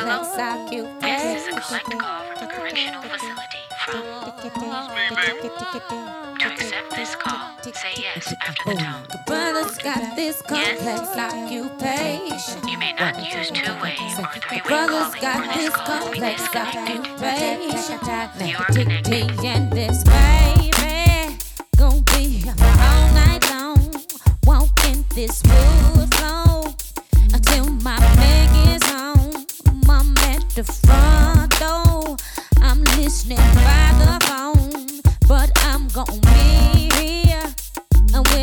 complex occupation. This is a collect call from a correctional facility from. To accept this call, say yes after the tone. The brother's got this complex occupation. You may not use two-way or three-way Brother's calling, got or this this call will be complex disconnected. occupation. You are connected. Me and this baby gon' be all night long, walking this way.